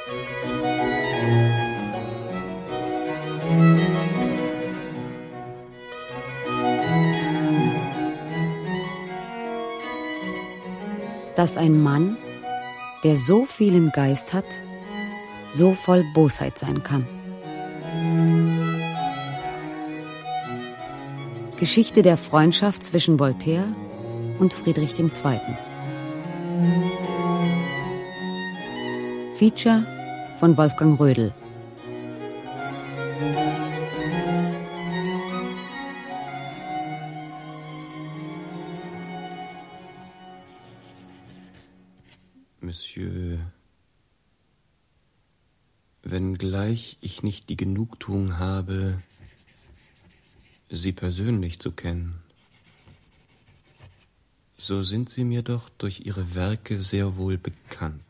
Dass ein Mann, der so vielen Geist hat, so voll Bosheit sein kann. Geschichte der Freundschaft zwischen Voltaire und Friedrich II. Feature von Wolfgang Rödel. Monsieur, wenngleich ich nicht die Genugtuung habe, Sie persönlich zu kennen, so sind Sie mir doch durch Ihre Werke sehr wohl bekannt.